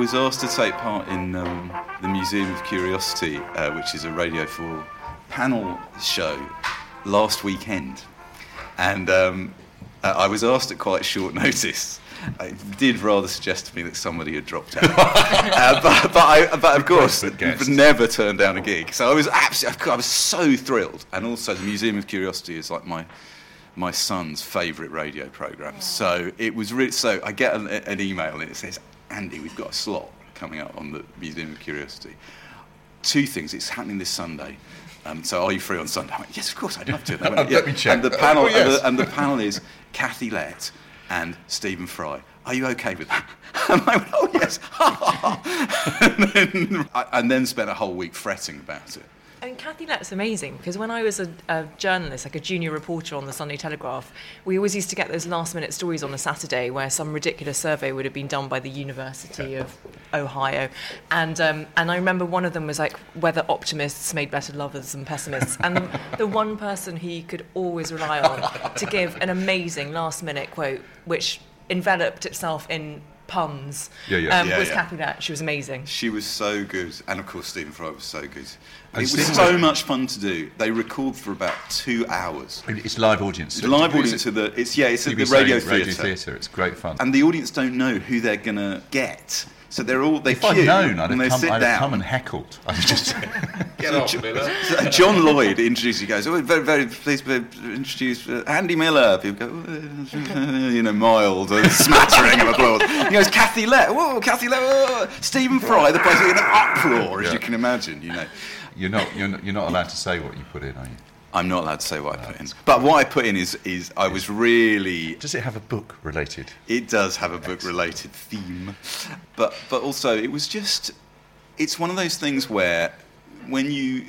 was asked to take part in the Museum of Curiosity, which is a Radio 4 panel show, last weekend. And I was asked at quite short notice. It did rather suggest to me that somebody had dropped out. But of course, never turned down a gig. So I was so thrilled. And also, the Museum of Curiosity is like my son's favourite radio programme. So it was so I get an email and it says, Andy, we've got a slot coming up on the Museum of Curiosity. 2 things. It's happening this Sunday. So are you free on Sunday? I went, yes, of course, I'd love to. And I went, Let me check. And the panel, and the panel is Kathy Lett and Stephen Fry. Are you okay with that? And I went, oh, yes. and then spent a whole week fretting about it. I mean, Kathy Lett's amazing, because when I was a journalist, like a junior reporter on the Sunday Telegraph, we always used to get those last-minute stories on a Saturday where some ridiculous survey would have been done by the University of Ohio. And I remember one of them was like whether optimists made better lovers than pessimists. And the one person he could always rely on to give an amazing last-minute quote, which enveloped itself in puns, was Kathy Lett. She was amazing. She was so good. And, of course, Stephen Fry was so good. It was so much fun to do. They record for about 2 hours. It's live audience. It's live audience at the Radio Theatre. It's great fun. And the audience don't know who they're going to get. So they if I'd known, I'd have come and heckled. I'd just get off, Miller. John Lloyd introduces you guys. Oh, very, very pleased to introduce Andy Miller. People go, mild, smattering of applause. He goes, Kathy Lett. Whoa, Kathy Lett. Whoa. Stephen Fry. The place in an uproar, as you can imagine. You're not allowed to say what you put in, are you? I'm not allowed to say what I put in. But what I put in is I was really... Does it have a book related? It does have a book related theme. But also, it was just... It's one of those things where when you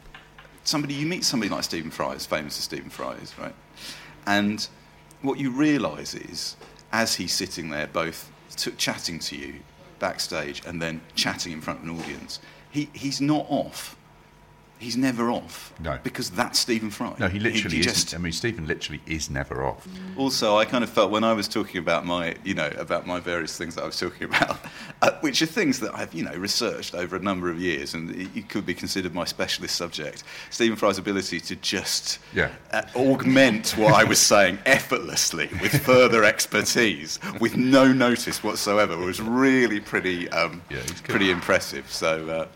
meet somebody like Stephen Fry, as famous as Stephen Fry is, right? And what you realise is, as he's sitting there both chatting to you backstage and then chatting in front of an audience, he's not off. He's never off. No. Because that's Stephen Fry. No, he literally isn't. I mean, Stephen literally is never off. Also, I kind of felt when I was talking about my various things that I was talking about, which are things that I've, researched over a number of years, and it could be considered my specialist subject. Stephen Fry's ability to just augment what I was saying effortlessly with further expertise, with no notice whatsoever, was really pretty impressive. So...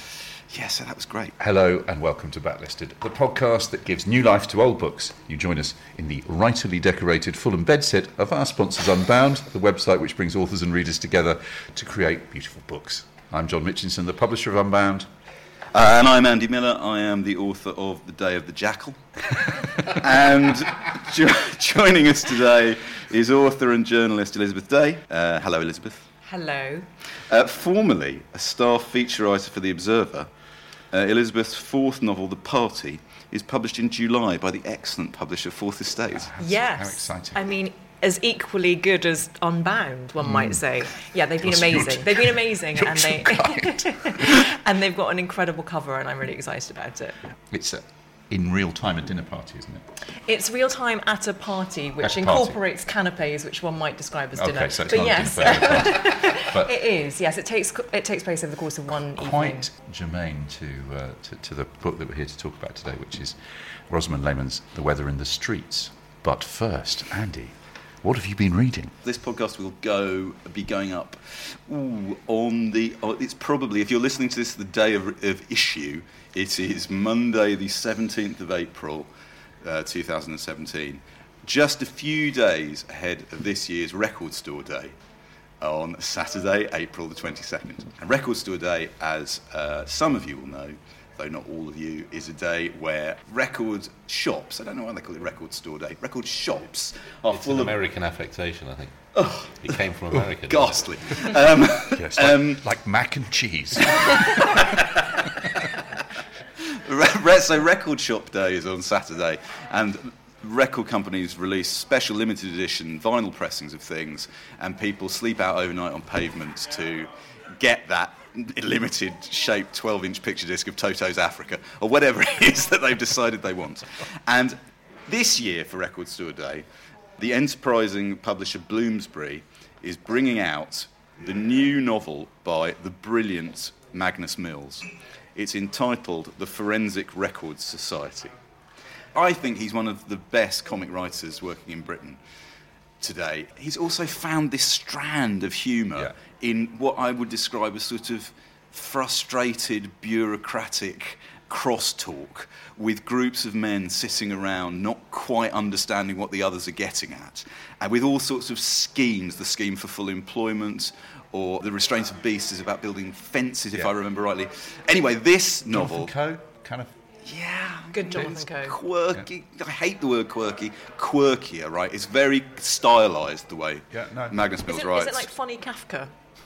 so that was great. Hello and welcome to Backlisted, the podcast that gives new life to old books. You join us in the rightly decorated Fulham bedsit of our sponsors Unbound, the website which brings authors and readers together to create beautiful books. I'm John Mitchinson, the publisher of Unbound. And I'm Andy Miller. I am the author of The Day of the Jackal. And joining us today is author and journalist Elizabeth Day. Hello, Elizabeth. Hello. Formerly a staff feature writer for The Observer, Elizabeth's 4th novel, The Party, is published in July by the excellent publisher Fourth Estate. Yes. How exciting. I mean, as equally good as Unbound, one might say. Yeah, they've been amazing. They've been amazing, and they've got an incredible cover, and I'm really excited about it. It's in real time a dinner party, isn't it? It's real time at a party, which incorporates canapes, which one might describe as dinner. Okay, so it's not a dinner but it is. Yes, it takes place over the course of one evening. Quite germane to the book that we're here to talk about today, which is Rosamund Lehmann's The Weather in the Streets. But first, Andy, what have you been reading? This podcast will be going up it's probably, if you're listening to this the day of issue, it is Monday the 17th of April 2017, just a few days ahead of this year's Record Store Day on Saturday, April the 22nd. And Record Store Day, as some of you will know, though not all of you, is a day where record shops, I don't know why they call it Record Store Day, record shops are full of... American affectation, I think. Oh, it came from America. Ghastly. Yes, like mac and cheese. So Record Shop Day is on Saturday, and record companies release special limited edition vinyl pressings of things, and people sleep out overnight on pavements to get that limited shaped 12-inch picture disc of Toto's Africa, or whatever it is that they've decided they want. And this year for Record Store Day, the enterprising publisher Bloomsbury is bringing out the new novel by the brilliant Magnus Mills. It's entitled The Forensic Records Society. I think he's one of the best comic writers working in Britain today. He's also found this strand of humour in what I would describe as sort of frustrated, bureaucratic crosstalk with groups of men sitting around not quite understanding what the others are getting at, and with all sorts of schemes, the scheme for full employment, or the Restraint of Beasts is about building fences, if I remember rightly. Anyway, this novel... Jonathan Coe, kind of... Yeah. Good Jonathan Coe. Quirky. Yeah. I hate the word quirky. Quirkier, right? It's very stylised, the way Magnus Mills writes. Is it like funny Kafka?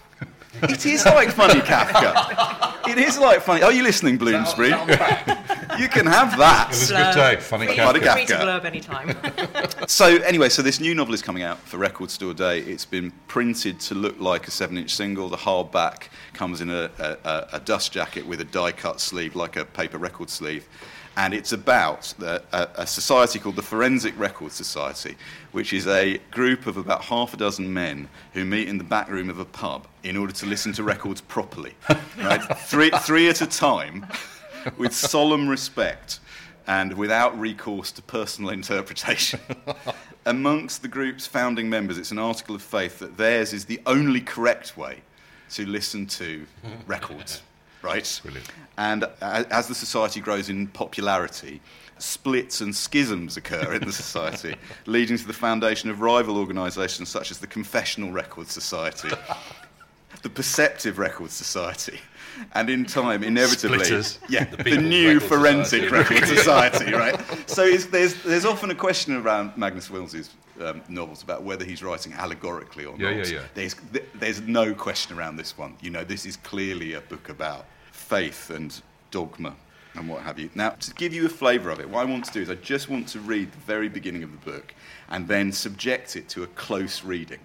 It is like funny Kafka. It is like funny... Are you listening, Bloomsbury? You can have that. It was a good day. Funny Kafka. Free to blurb any time. So anyway, this new novel is coming out for Record Store Day. It's been printed to look like a 7-inch single. The hardback comes in a dust jacket with a die-cut sleeve, like a paper record sleeve. And it's about a society called the Forensic Records Society, which is a group of about half a dozen men who meet in the back room of a pub in order to listen to records properly, right? Three at a time, with solemn respect and without recourse to personal interpretation. Amongst the group's founding members, it's an article of faith that theirs is the only correct way to listen to records. Right? Brilliant. And as the society grows in popularity, splits and schisms occur in the society, leading to the foundation of rival organisations such as the Confessional Records Society, the Perceptive Records Society, and in time, inevitably, the new Forensic Records Society, right? So there's often a question around Magnus Mills's novels about whether he's writing allegorically or not. There's no question around this one. You know, this is clearly a book about faith and dogma and what have you. Now, to give you a flavour of it, what I want to do is I just want to read the very beginning of the book and then subject it to a close reading.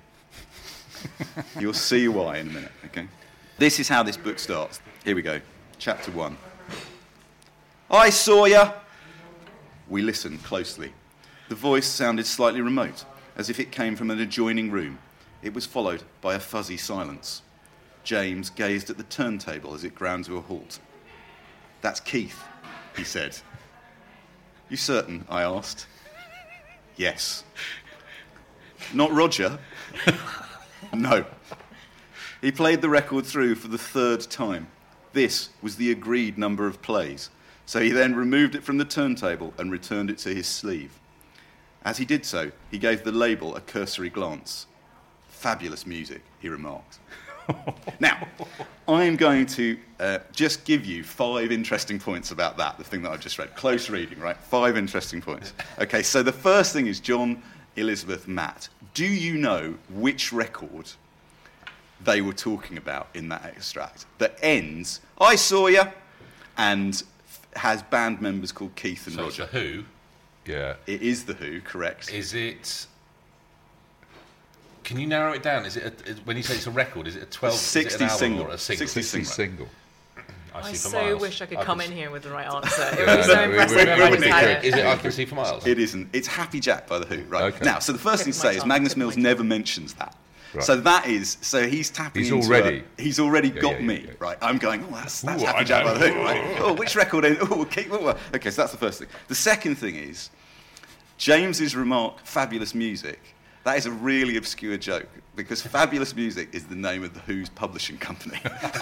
You'll see why in a minute, okay? This is how this book starts. Here we go. Chapter 1. I saw ya! We listened closely. The voice sounded slightly remote, as if it came from an adjoining room. It was followed by a fuzzy silence. James gazed at the turntable as it ground to a halt. That's Keith, he said. You certain? I asked. Yes. Not Roger? No. He played the record through for the third time. This was the agreed number of plays, so he then removed it from the turntable and returned it to his sleeve. As he did so, he gave the label a cursory glance. Fabulous music, he remarked. Now, I'm going to just give you 5 interesting points about that, the thing that I've just read. Close reading, right? 5 interesting points. Okay, so the first thing is John, Elizabeth, Matt. Do you know which record they were talking about in that extract that ends, I saw ya, and has band members called Keith and Roger? It's The Who? Yeah. It is The Who, correct. Is it... Can you narrow it down? Is it when you say it's a record? Is it a 12? 60 is it an album single. or a single? 60 single. I See for so Miles. wish I could I come can in s- here with the right answer. It Yeah, would be so no, impressive we if I just wouldn't had agree. it. Is it I Can See for Miles? It isn't. It's Happy Jack by The Who, right? Okay. Now, so the first thing to Tip of say my is tongue, Magnus tip of Mills my never mentions that. Right. So that is, so he's tapping He's into already- he's already got yeah, me, yeah. right? I'm going, oh, that's Ooh, Happy I Jack by know. The Who, right? Oh, which record? Oh, keep, okay, so that's the first thing. The second thing is, James's remark, fabulous music, that is a really obscure joke, because Fabulous Music is the name of The Who's publishing company.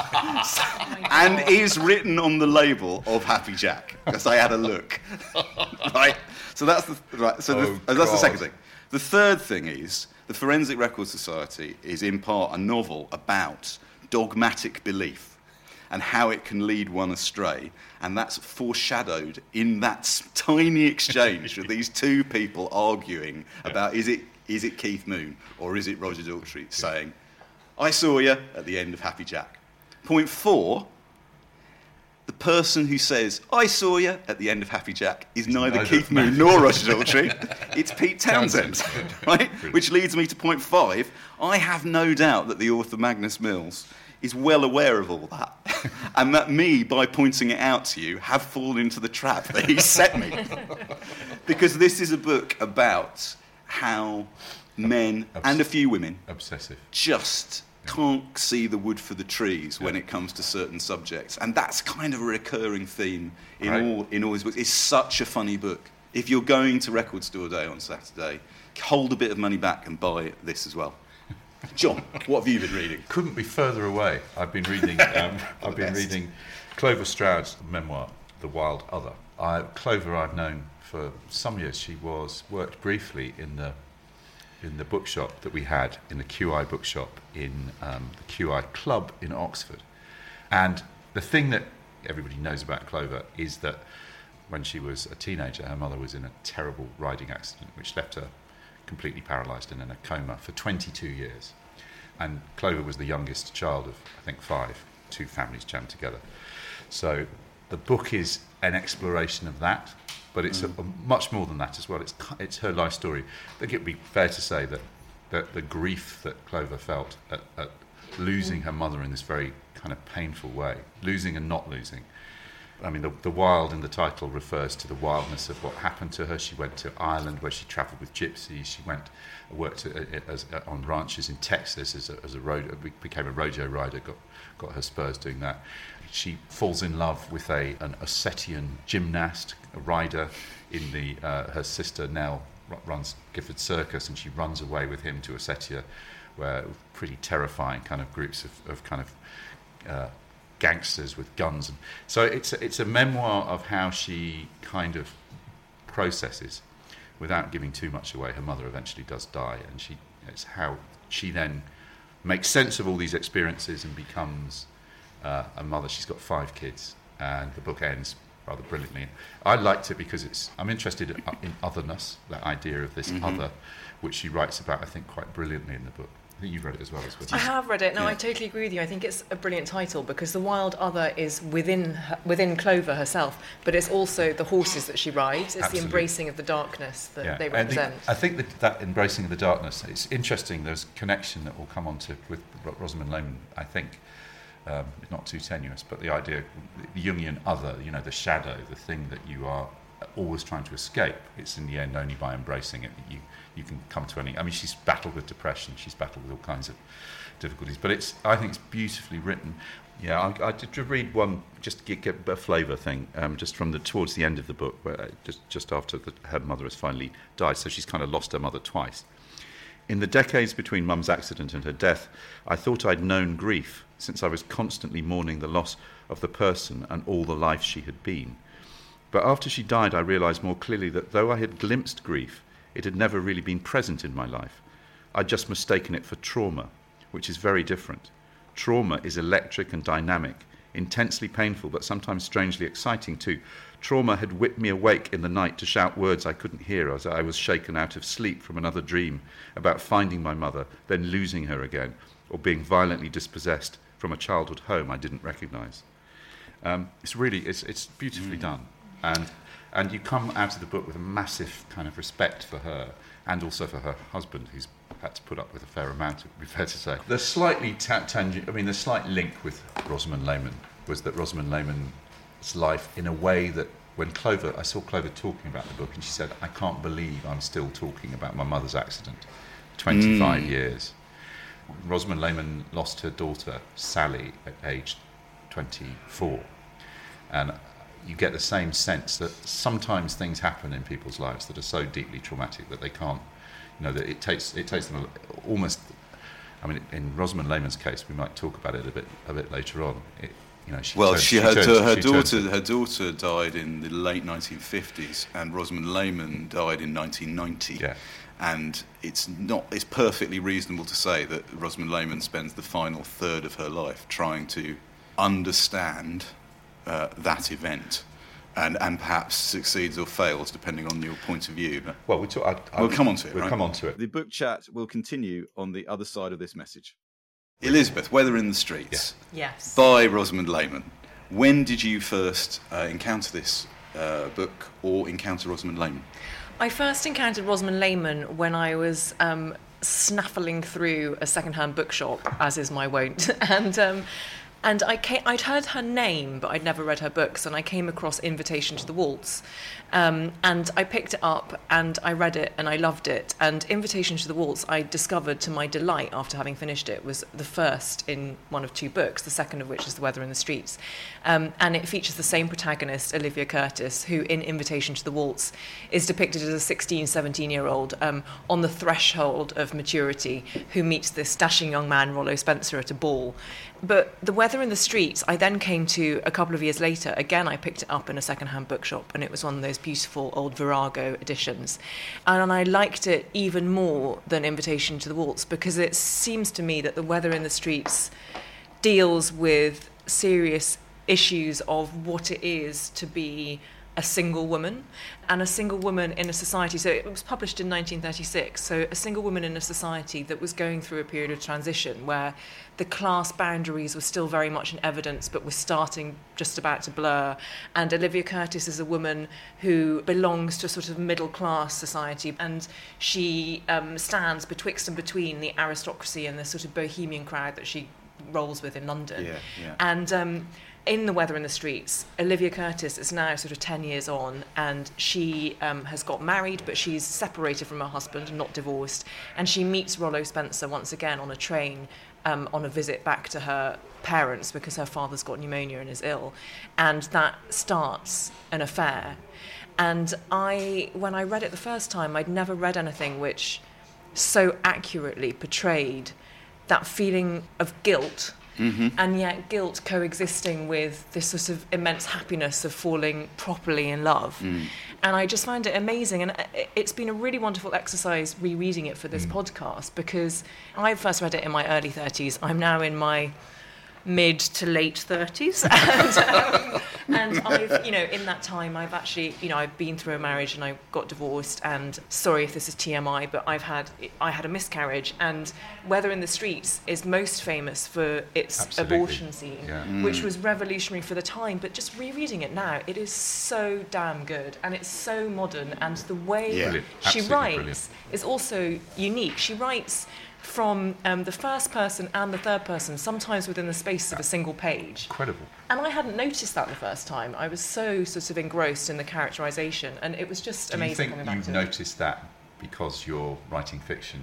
And is written on the label of Happy Jack, because I had a look. Right? So that's the, right, so that's the second thing. The third thing is, the Forensic Records Society is in part a novel about dogmatic belief and how it can lead one astray. And that's foreshadowed in that tiny exchange with these two people arguing about is it Keith Moon or is it Roger Daltrey saying, I saw you at the end of Happy Jack. Point 4, the person who says, I saw you at the end of Happy Jack is neither Keith Moon nor Roger Daltrey. It's Pete Townsend, right? Which leads me to point 5. I have no doubt that the author Magnus Mills is well aware of all that. And that me, by pointing it out to you, have fallen into the trap that he set me. Because this is a book about how men and a few women Obsessive. just can't see the wood for the trees when it comes to certain subjects, and that's kind of a recurring theme in all his books. It's such a funny book. If you're going to Record Store Day on Saturday, hold a bit of money back and buy this as well. John, what have you been reading? Couldn't be further away. I've been reading. Reading Clover Stroud's memoir, The Wild Other. Clover, I've known for some years. She worked briefly in the bookshop that we had in the QI bookshop in the QI Club in Oxford. And the thing that everybody knows about Clover is that when she was a teenager, her mother was in a terrible riding accident which left her completely paralysed and in a coma for 22 years. And Clover was the youngest child of, I think, 5, 2 families jammed together. So the book is an exploration of that, but it's a much more than that as well. It's her life story. I think it would be fair to say that the grief that Clover felt at losing her mother in this very kind of painful way, losing and not losing. I mean, the wild in the title refers to the wildness of what happened to her. She went to Ireland where she travelled with gypsies. She worked on ranches in Texas as a became a rodeo rider, got her spurs doing that. She falls in love with an Ossetian gymnast, a rider. Her sister Nell runs Gifford Circus, and she runs away with him to Ossetia, where pretty terrifying kind of groups of kind of gangsters with guns. And so it's a memoir of how she kind of processes, without giving too much away. Her mother eventually does die, and it's how she then makes sense of all these experiences and becomes a mother. She's got 5 kids, and the book ends rather brilliantly. I liked it because I'm interested in otherness, that idea of this other, which she writes about, I think, quite brilliantly in the book. I think you've read it as well. I have read it. No, I totally agree with you. I think it's a brilliant title because the wild other is within Clover herself, but it's also the horses that she rides. It's the embracing of the darkness that they represent. I think that embracing of the darkness, it's interesting. There's a connection that we'll come on to with Rosamund Lehman, I think. Not too tenuous, but the idea, the Jungian other, the shadow, the thing that you are always trying to escape. It's in the end only by embracing it that you can come to any. I mean, she's battled with depression, she's battled with all kinds of difficulties, but I think it's beautifully written. Yeah, I did read one just to get a flavour thing, just from towards the end of the book, where just after her mother has finally died, so she's kind of lost her mother twice. In the decades between Mum's accident and her death, I thought I'd known grief, since I was constantly mourning the loss of the person and all the life she had been. But after she died, I realised more clearly that though I had glimpsed grief, it had never really been present in my life. I'd just mistaken it for trauma, which is very different. Trauma is electric and dynamic, intensely painful, but sometimes strangely exciting too. Trauma had whipped me awake in the night to shout words I couldn't hear as I was shaken out of sleep from another dream about finding my mother, then losing her again, or being violently dispossessed from a childhood home I didn't recognise. It's beautifully done. And you come out of the book with a massive kind of respect for her, and also for her husband, who's had to put up with a fair amount, it would be fair to say. The slightly the slight link with Rosamund Lehman was that Rosamund Lehman's life, in a way that when I saw Clover talking about the book, and she said, I can't believe I'm still talking about my mother's accident, 25 years. Rosamund Lehman lost her daughter, Sally, at age 24. And you get the same sense that sometimes things happen in people's lives that are so deeply traumatic that they can't, that it takes them almost. I mean, in Rosamund Lehman's case, we might talk about it a bit later on. Her daughter died in the late 1950s, and Rosamund Lehman died in 1990. Yeah. And it's perfectly reasonable to say that Rosamund Lehman spends the final third of her life trying to understand that event, and perhaps succeeds or fails depending on your point of view. But well, we'll come on to it. We'll come on to it. The book chat will continue on the other side of this message. Elizabeth, Weather in the Streets. Yeah. Yes. By Rosamund Lehman. When did you first encounter this book or encounter Rosamund Lehman? I first encountered Rosamund Lehman when I was snaffling through a second-hand bookshop, as is my wont, and And I'd heard her name, but I'd never read her books, and I came across Invitation to the Waltz. And I picked it up, and I read it, and I loved it. And Invitation to the Waltz, I discovered to my delight after having finished it, was the first in one of two books, the second of which is The Weather in the Streets. And it features the same protagonist, Olivia Curtis, who in Invitation to the Waltz is depicted as a 16, 17-year-old on the threshold of maturity who meets this dashing young man, Rollo Spencer, at a ball. But The Weather in the Streets, I then came to a couple of years later. Again, I picked it up in a second-hand bookshop, and it was one of those beautiful old Virago editions. And I liked it even more than Invitation to the Waltz, because it seems to me that The Weather in the Streets deals with serious issues of what it is to be a single woman, and a single woman in a society. So it was published in 1936, so a single woman in a society that was going through a period of transition where the class boundaries were still very much in evidence but were starting just about to blur. And Olivia Curtis is a woman who belongs to a sort of middle class society, and she stands betwixt and between the aristocracy and the sort of bohemian crowd that she rolls with in London. And in The Weather in the Streets, Olivia Curtis is now sort of 10 years on, and she has got married, but she's separated from her husband and not divorced. And she meets Rollo Spencer once again on a train on a visit back to her parents because her father's got pneumonia and is ill. And that starts an affair. And when I read it the first time, I'd never read anything which so accurately portrayed that feeling of guilt. Mm-hmm. And yet guilt coexisting with this sort of immense happiness of falling properly in love. And I just find it amazing, and it's been a really wonderful exercise rereading it for this podcast, because I first read it in my early 30s. I'm now in my mid to late 30s, and I've, in that time I've actually, I've been through a marriage and I got divorced, and sorry if this is TMI, but I had a miscarriage. And Weather in the Streets is most famous for its abortion scene, which was revolutionary for the time, but just rereading it now, it is so damn good, and it's so modern, and the way she writes is also unique. She writes from the first person and the third person, sometimes within the space of a single page. Incredible. And I hadn't noticed that the first time. I was so sort of engrossed in the characterisation, and it was just amazing coming back to it. Do you think you noticed that because you're writing fiction?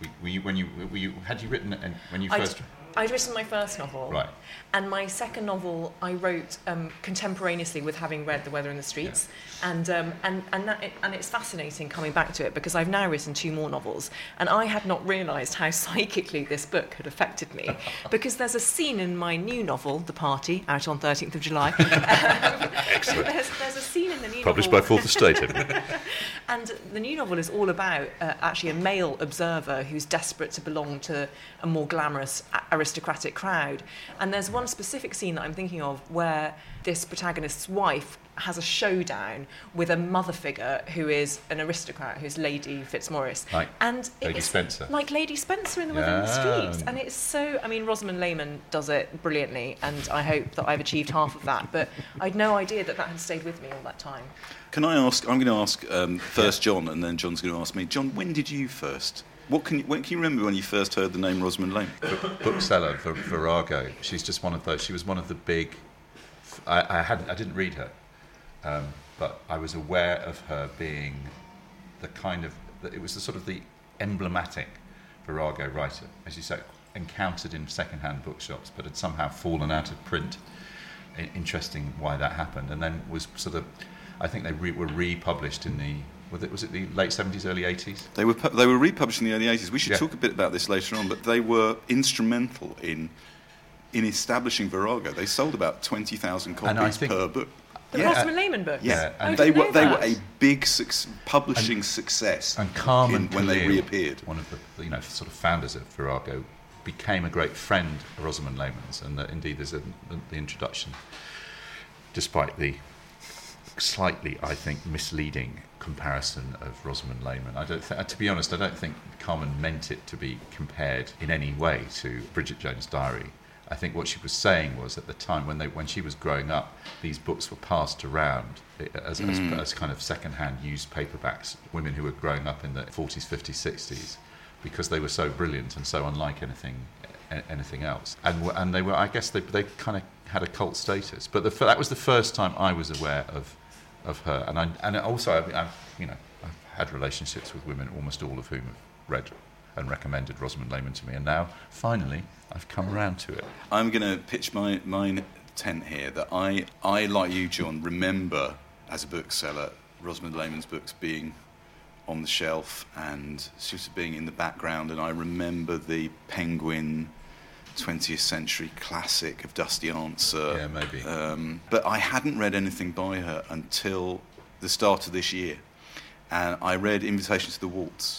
Had you written it when you first... I'd written my first novel, right, and my second novel I wrote contemporaneously with having read The Weather in the Streets, and it's fascinating coming back to it because I've now written two more novels, and I had not realised how psychically this book had affected me, because there's a scene in my new novel, The Party, out on 13th of July. Excellent. There's a scene in the new Published novel. by Fourth Estate. And the new novel is all about actually a male observer who's desperate to belong to a more glamorous aristocratic crowd. And there's one specific scene that I'm thinking of where this protagonist's wife has a showdown with a mother figure who is an aristocrat, who's Lady Fitzmaurice. Like and Lady Spencer. Like Lady Spencer in The Weather in the Streets. And it's so... I mean, Rosamund Lehman does it brilliantly, and I hope that I've achieved half of that. But I'd no idea that had stayed with me all that time. Can I ask... I'm going to ask first John, and then John's going to ask me. John, when did you first... when can you remember when you first heard the name Rosamund Lehman? Bookseller, Virago. She's just one of those... She was one of the big... I didn't read her. But I was aware of her being the kind of... It was the sort of the emblematic Virago writer, as you say, encountered in second-hand bookshops, but had somehow fallen out of print. Interesting why that happened. And then was sort of... I think they were republished in the... Was it the late 70s, early 80s? They were republished in the early 80s. We should talk a bit about this later on, but they were instrumental in establishing Virago. They sold about 20,000 copies per book. The Rosamund Lehman books? Yeah, and they were a big publishing success. And Carmen when they reappeared. One of the sort of founders of Virago, became a great friend of Rosamund Lehman's, and indeed there's the introduction, despite the slightly, I think, misleading comparison of Rosamund Lehman. To be honest, I don't think Carmen meant it to be compared in any way to Bridget Jones' Diary. I think what she was saying was at the time when she was growing up, these books were passed around as kind of second-hand used paperbacks, women who were growing up in the 40s, 50s, 60s, because they were so brilliant and so unlike anything anything else. And they were, I guess, they kind of had a cult status. But that was the first time I was aware of her. And also, I've had relationships with women, almost all of whom have read and recommended Rosamund Lehmann to me. And now, finally, I've come around to it. I'm going to pitch my tent here that I, like you, John, remember as a bookseller Rosamund Lehmann's books being on the shelf and sort of being in the background, and I remember the Penguin 20th century classic of Dusty Answer. Yeah, maybe. But I hadn't read anything by her until the start of this year, and I read Invitation to the Waltz.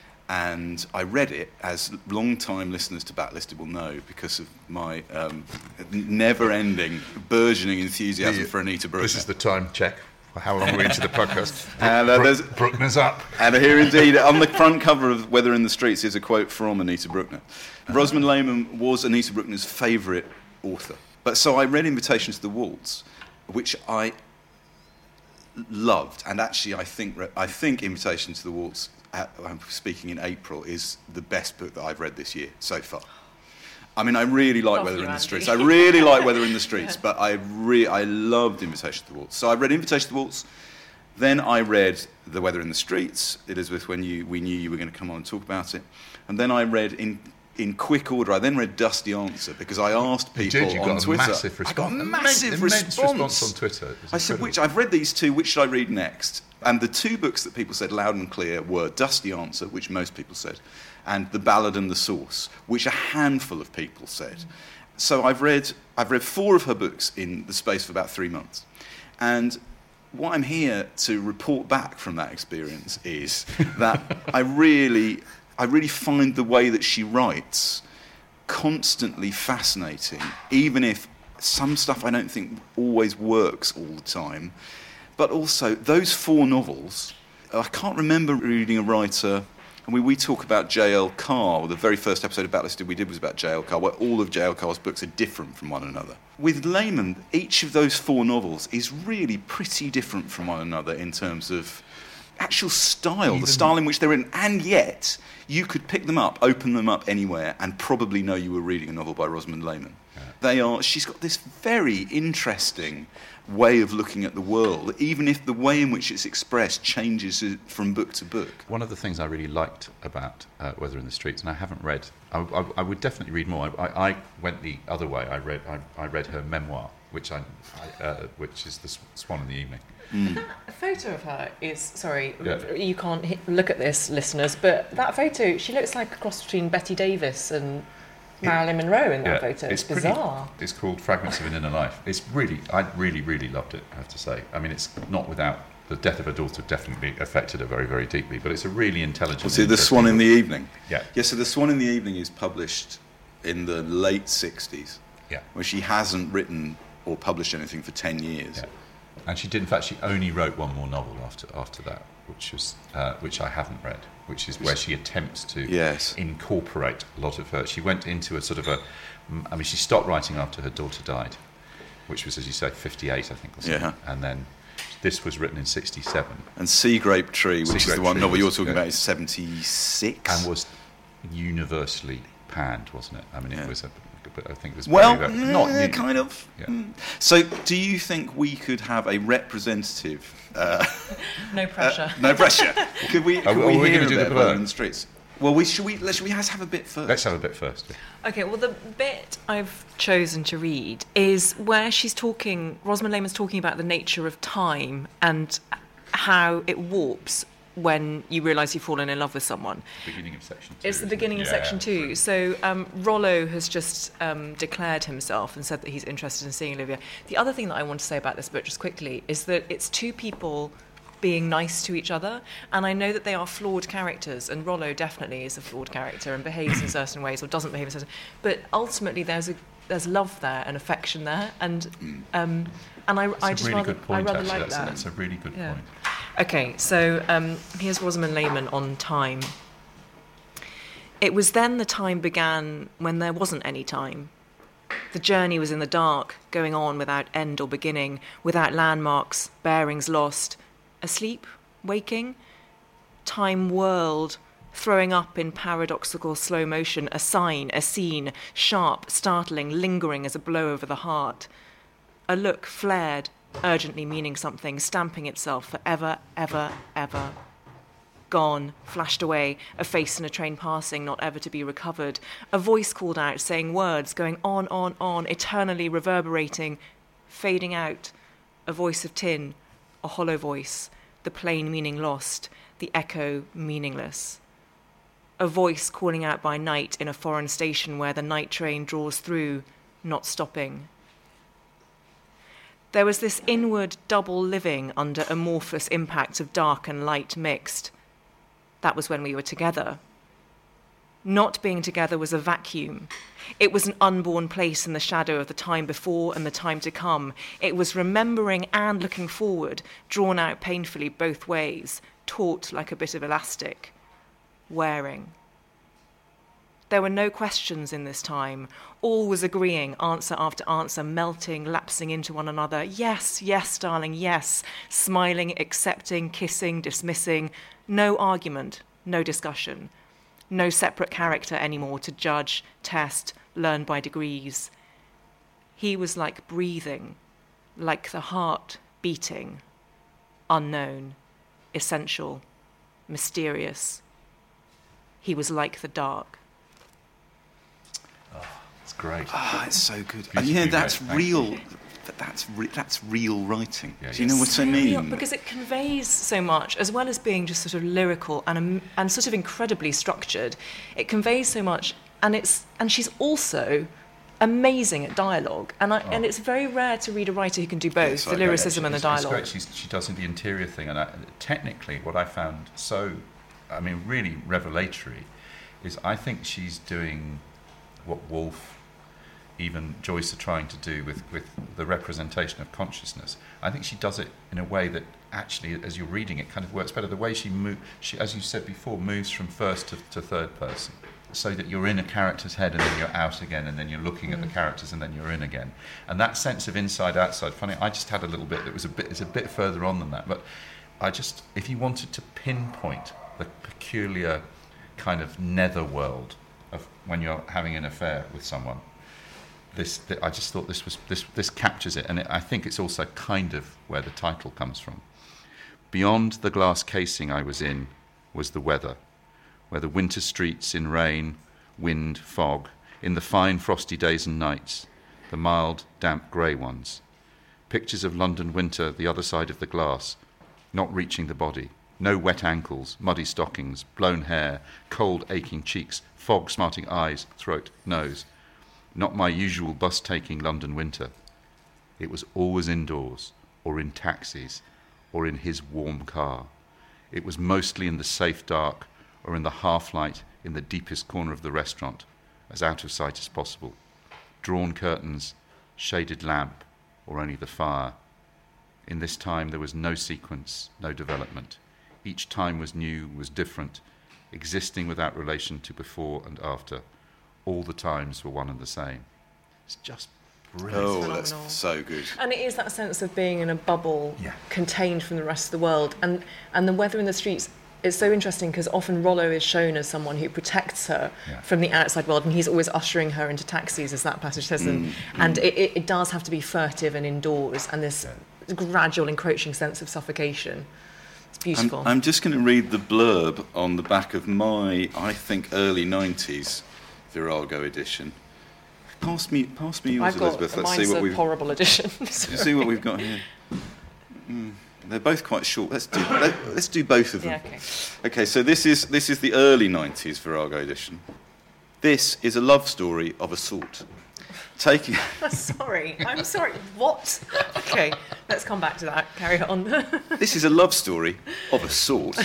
And I read it, as long-time listeners to Backlisted will know, because of my never-ending, burgeoning enthusiasm for Anita Bruckner. This is the time check. How long are we into the podcast? And Bruckner's up. And here, indeed, on the front cover of Weather in the Streets is a quote from Anita Bruckner. Rosamund Lehmann was Anita Bruckner's favourite author. But so I read Invitation to the Waltz, which I loved, and actually I think Invitation to the Waltz, I'm speaking in April, is the best book that I've read this year so far. I mean, I really like Weather in the Streets. I really like Weather in the Streets, but I loved Invitation to the Waltz. So I read Invitation to the Waltz, then I read The Weather in the Streets, Elizabeth, when we knew you were going to come on and talk about it, and then I read in quick order. I then read Dusty Answer because I asked people on Twitter. I got a massive response on Twitter. I said, I've read these two, which should I read next? And the two books that people said loud and clear were Dusty Answer, which most people said, and The Ballad and the Source, which a handful of people said. So I've read 4 of her books in the space of about 3 months. And what I'm here to report back from that experience is that I really find the way that she writes constantly fascinating, even if some stuff I don't think always works all the time. But also, those 4 novels, I can't remember reading a writer, and we talk about J.L. Carr, the very first episode of Backlisted we did was about J.L. Carr, where all of J.L. Carr's books are different from one another. With Lehmann, each of those 4 novels is really pretty different from one another in terms of actual style, the style in which they're written, and yet you could pick them up, open them up anywhere, and probably know you were reading a novel by Rosamund Lehmann. Yeah. She's got this very interesting way of looking at the world, even if the way in which it's expressed changes from book to book. One of the things I really liked about Weather in the Streets, and I haven't read, I would definitely read more. I went the other way. I read her memoir, which is The Swan in the Evening. A photo of her is, sorry, you can't look at this, listeners, but that photo, she looks like a cross between Betty Davis and Marilyn Monroe in that photo. It's bizarre. It's called Fragments of an Inner Life. I really, really loved it, I have to say. I mean, it's not without the death of her daughter definitely affected her very, very deeply, but it's a really intelligent... Was it The Swan in the Evening? Yeah. Yeah, so The Swan in the Evening is published in the late 60s, where she hasn't written or published anything for 10 years. Yeah. And she did, in fact, she only wrote one more novel after that, which I haven't read, which is where she attempts to incorporate a lot of her... She went into a sort of she stopped writing after her daughter died, which was, as you say, 58, I think, or something. Yeah. And then this was written in 67. And Sea Grape Tree, which is the one novel you're talking about, is 76. And was universally panned, wasn't it? I mean, it was but I think it was kind of. Yeah. So, do you think we could have a representative? No pressure. No pressure. Could we? Could we hear do a bit in the streets? Well, should we have a bit first? Let's have a bit first. Yeah. Okay. Well, the bit I've chosen to read is where Rosamund Lehmann's talking about the nature of time and how it warps when you realise you've fallen in love with someone. Beginning of section 2. It's the beginning of section 2. So Rollo has just declared himself and said that he's interested in seeing Olivia. The other thing that I want to say about this book, just quickly, is that it's 2 people being nice to each other, and I know that they are flawed characters, and Rollo definitely is a flawed character and behaves in certain ways or doesn't behave in certain ways, but ultimately there's love there and affection there, and I just rather like that. That's a really good point. Okay, so here's Rosamund Lehmann on time. It was then the time began when there wasn't any time. The journey was in the dark, going on without end or beginning, without landmarks, bearings lost. Asleep? Waking? Time whirled, throwing up in paradoxical slow motion a sign, a scene, sharp, startling, lingering as a blow over the heart. A look flared, urgently meaning something, stamping itself for ever, ever, ever. Gone, flashed away, a face in a train passing, not ever to be recovered. A voice called out, saying words, going on, eternally reverberating, fading out. A voice of tin, a hollow voice, the plain meaning lost, the echo meaningless. A voice calling out by night in a foreign station where the night train draws through, not stopping. There was this inward double living under amorphous impacts of dark and light mixed. That was when we were together. Not being together was a vacuum. It was an unborn place in the shadow of the time before and the time to come. It was remembering and looking forward, drawn out painfully both ways, taut like a bit of elastic, wearing. There were no questions in this time. All was agreeing, answer after answer, melting, lapsing into one another. Yes, yes, darling, yes. Smiling, accepting, kissing, dismissing. No argument, no discussion. No separate character anymore to judge, test, learn by degrees. He was like breathing, like the heart beating, unknown, essential, mysterious. He was like the dark. It's great. Ah, it's so good. And Beautifully that's read, thank real. That's real writing. Yeah, Do you know what I Real, mean? because it conveys so much, as well as being just sort of lyrical and sort of incredibly structured. It conveys so much, and she's also amazing at dialogue, and it's very rare to read a writer who can do both, Yes, the I agree. lyricism and the dialogue. It's great. She does the interior thing, and technically, what I found really revelatory, is I think she's doing what Woolf, even Joyce, are trying to do with the representation of consciousness. I think she does it in a way that actually, as you're reading it, kind of works better. The way she, as you said before, moves from first to third person, so that you're in a character's head and then you're out again, and then you're looking at the characters and then you're in again. And that sense of inside-outside, funny, I just had a little bit that was it's a bit further on than that, but if you wanted to pinpoint the peculiar kind of netherworld of when you're having an affair with someone, I just thought this captures it, and I think it's also kind of where the title comes from. Beyond the glass casing I was in was the weather, where the winter streets in rain, wind, fog, in the fine frosty days and nights, the mild, damp grey ones. Pictures of London winter the other side of the glass, not reaching the body, no wet ankles, muddy stockings, blown hair, cold aching cheeks, fog smarting eyes, throat, nose. Not my usual bus-taking London winter. It was always indoors, or in taxis, or in his warm car. It was mostly in the safe dark, or in the half-light in the deepest corner of the restaurant, as out of sight as possible. Drawn curtains, shaded lamp, or only the fire. In this time there was no sequence, no development. Each time was new, was different, existing without relation to before and after. All the times were one and the same. It's just brilliant. Oh, Phenomenal. that's so good. And it is that sense of being in a bubble, Yeah. contained from the rest of the world. And the weather in the streets is so interesting, because often Rollo is shown as someone who protects her from the outside world, and he's always ushering her into taxis, as that passage says. And it does have to be furtive and indoors, and this gradual encroaching sense of suffocation. It's beautiful. I'm just going to read the blurb on the back of my, I think, early 90s Virago edition. Pass me yours, I've got Elizabeth. Let's mine's see what a we've horrible edition. see what we've got here. They're both quite short. Let's do both of them. Yeah, okay. Okay, so this is the early 90s Virago edition. This is a love story of a sort. Taking I'm sorry. What? Okay, let's come back to that. Carry on. This is a love story of a sort.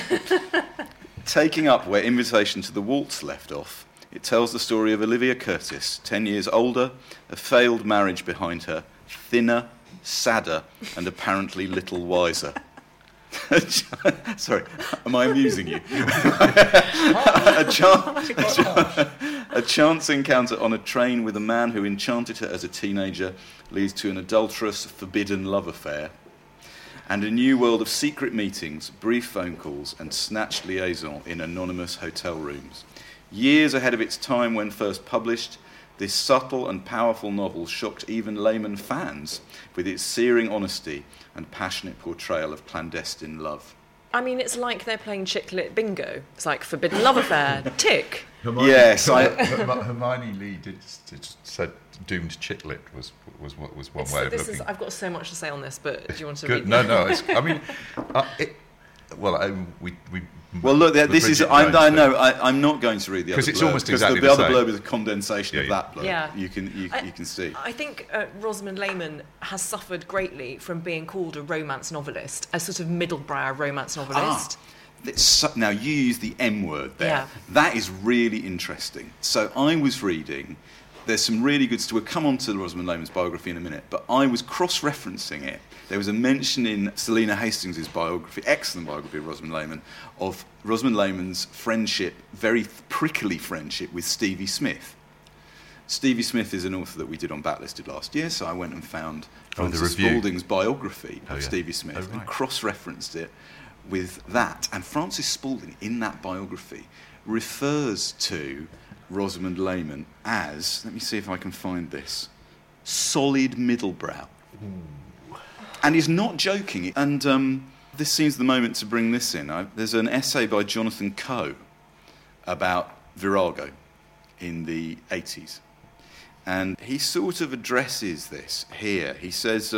Taking up where Invitation to the Waltz left off, it tells the story of Olivia Curtis, 10 years older, a failed marriage behind her, thinner, sadder, and apparently little wiser. Sorry, am I amusing you? A chance encounter on a train with a man who enchanted her as a teenager leads to an adulterous, forbidden love affair. and a new world of secret meetings, brief phone calls, and snatched liaison in anonymous hotel rooms. Years ahead of its time when first published, this subtle and powerful novel shocked even layman fans with its searing honesty and passionate portrayal of clandestine love. I mean, it's like they're playing chick-lit bingo. It's like Forbidden Love Affair, tick. Yes, Hermione Lee did said doomed chiclet was one way of looking. I've got so much to say on this, but do you want to Good. read? No. I mean, we. Well, look, this is. I know. I'm not going to read the other blurb. Because it's almost because exactly the the other same. blurb is a condensation of that blurb. Yeah. You can see. I think Rosamund Lehmann has suffered greatly from being called a romance novelist, a sort of middlebrow romance novelist. Now, you use the M word there. Yeah. That is really interesting. So I was reading, there's some really good stuff. We'll come on to Rosamund Lehmann's biography in a minute, but I was cross-referencing it. There was a mention in Selina Hastings' biography, excellent biography of Rosamund Lehmann, of Rosamund Lehmann's friendship, very prickly friendship with Stevie Smith. Stevie Smith is an author that we did on Backlisted last year, so I went and found Francis Spalding's biography of Stevie Smith and cross-referenced it with that. And Francis Spalding, in that biography, refers to Rosamund Lehmann as, let me see if I can find this, solid middlebrow. Ooh. And he's not joking. And this seems the moment to bring this in. There's an essay by Jonathan Coe about Virago in the 80s. And he sort of addresses this here. He says,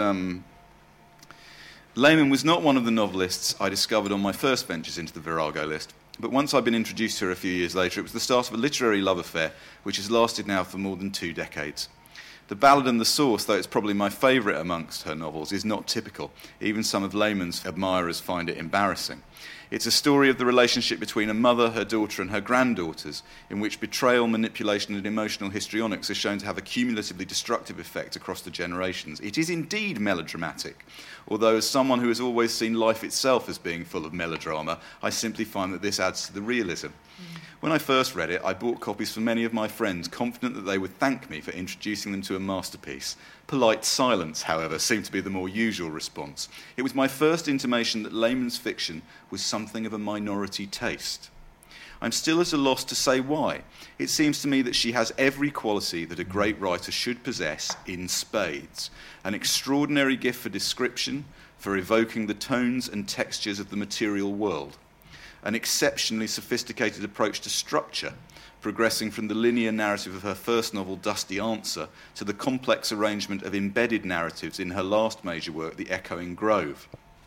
Lehmann was not one of the novelists I discovered on my first ventures into the Virago list, but once I'd been introduced to her a few years later, it was the start of a literary love affair which has lasted now for more than 2 decades. The Ballad and the Source, though it's probably my favourite amongst her novels, is not typical. Even some of Lehmann's admirers find it embarrassing. It's a story of the relationship between a mother, her daughter, and her granddaughters, in which betrayal, manipulation, and emotional histrionics are shown to have a cumulatively destructive effect across the generations. It is indeed melodramatic, although as someone who has always seen life itself as being full of melodrama, I simply find that this adds to the realism. When I first read it, I bought copies for many of my friends, confident that they would thank me for introducing them to a masterpiece. Polite silence, however, seemed to be the more usual response. It was my first intimation that Lehmann's fiction was something of a minority taste. I'm still at a loss to say why. It seems to me that she has every quality that a great writer should possess in spades. An extraordinary gift for description, for evoking the tones and textures of the material world. An exceptionally sophisticated approach to structure, progressing from the linear narrative of her first novel, Dusty Answer, to the complex arrangement of embedded narratives in her last major work, The Echoing Grove.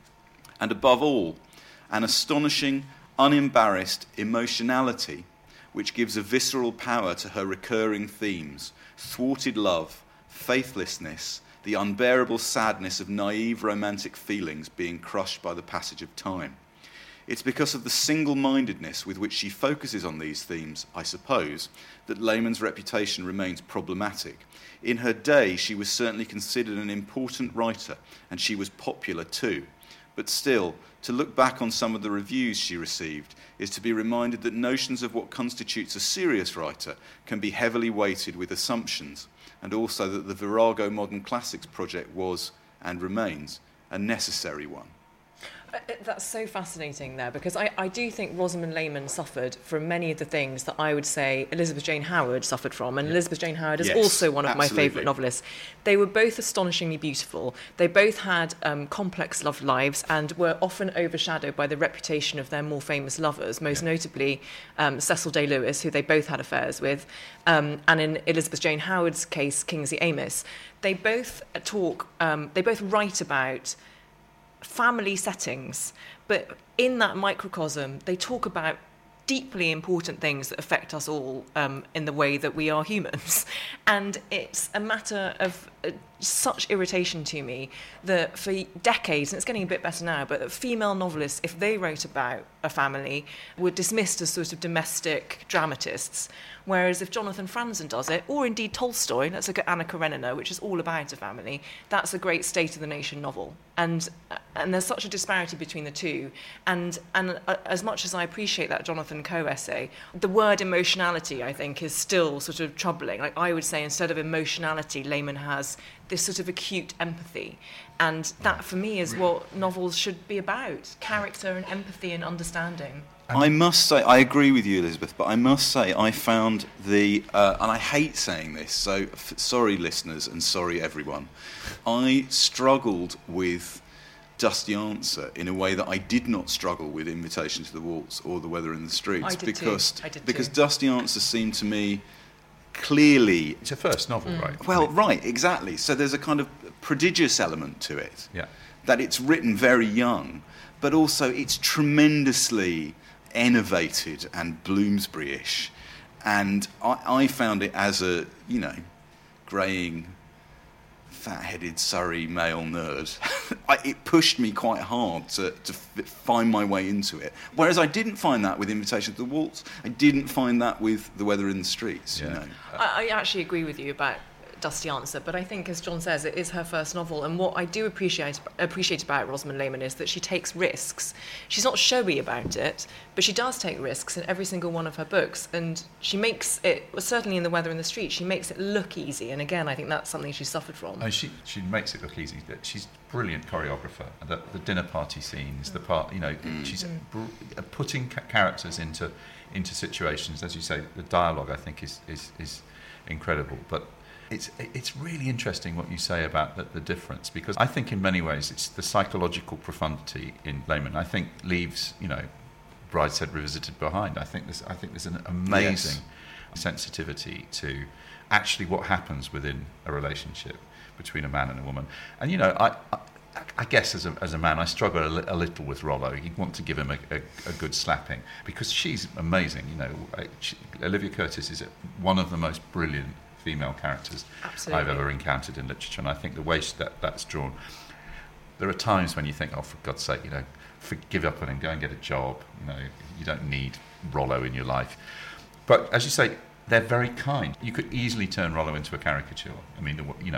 And above all, an astonishing, unembarrassed emotionality which gives a visceral power to her recurring themes: thwarted love, faithlessness, the unbearable sadness of naive romantic feelings being crushed by the passage of time. It's because of the single-mindedness with which she focuses on these themes, I suppose, that Lehmann's reputation remains problematic. In her day, she was certainly considered an important writer, and she was popular too. But still, to look back on some of the reviews she received is to be reminded that notions of what constitutes a serious writer can be heavily weighted with assumptions, and also that the Virago Modern Classics project was, and remains, a necessary one. That's so fascinating there, because I do think Rosamund Lehmann suffered from many of the things that I would say Elizabeth Jane Howard suffered from, and Elizabeth Jane Howard is also one of my favourite novelists. They were both astonishingly beautiful. They both had complex love lives and were often overshadowed by the reputation of their more famous lovers, most notably Cecil Day-Lewis, who they both had affairs with, and in Elizabeth Jane Howard's case, Kingsley Amis. They both write about family settings, but in that microcosm they talk about deeply important things that affect us all in the way that we are humans. And it's a matter of such irritation to me that for decades, and it's getting a bit better now, but female novelists, if they wrote about a family, were dismissed as sort of domestic dramatists. Whereas if Jonathan Franzen does it, or indeed Tolstoy, let's look at Anna Karenina, which is all about a family, that's a great State of the Nation novel. And there's such a disparity between the two. And as much as I appreciate that Jonathan Coe essay, the word emotionality, I think, is still sort of troubling. Like I would say, instead of emotionality, Lehmann has this sort of acute empathy. And that, for me, is what novels should be about: character and empathy and understanding. I must say, I agree with you, Elizabeth, but I must say I found and I hate saying this, so sorry listeners and sorry everyone, I struggled with Dusty Answer in a way that I did not struggle with Invitation to the Waltz or The Weather in the Streets. I did too. Because Dusty Answer seemed to me clearly... It's a first novel, right? Well, right, exactly. So there's a kind of prodigious element to it. Yeah. That it's written very young, but also it's tremendously enervated and Bloomsbury-ish. And I found it as a, greying, fat-headed Surrey male nerd. It pushed me quite hard to find my way into it. Whereas I didn't find that with Invitation to the Waltz. I didn't find that with The Weather in the Streets. Yeah. I actually agree with you about Dusty Answer, but I think, as John says, it is her first novel, and what I do appreciate about Rosamund Lehmann is that she takes risks. She's not showy about it, but she does take risks in every single one of her books, and she makes it, certainly in The Weather in the Street, she makes it look easy, and again, I think that's something she suffered from. Oh, she makes it look easy. She's a brilliant choreographer. The dinner party scenes, the part, she's putting characters into situations. As you say, the dialogue, I think, is incredible, but it's really interesting what you say about the difference, because I think in many ways it's the psychological profundity in Lehmann. I think leaves Brideshead Revisited behind. I think there's an amazing sensitivity to actually what happens within a relationship between a man and a woman. And I guess as a man I struggle a little with Rollo. You want to give him a good slapping because she's amazing. Olivia Curtis is one of the most brilliant female characters I've ever encountered in literature, and I think the way that's drawn, there are times when you think, oh, for God's sake, give up and go and get a job. You don't need Rollo in your life. But as you say, they're very kind. You could easily turn Rollo into a caricature. I mean,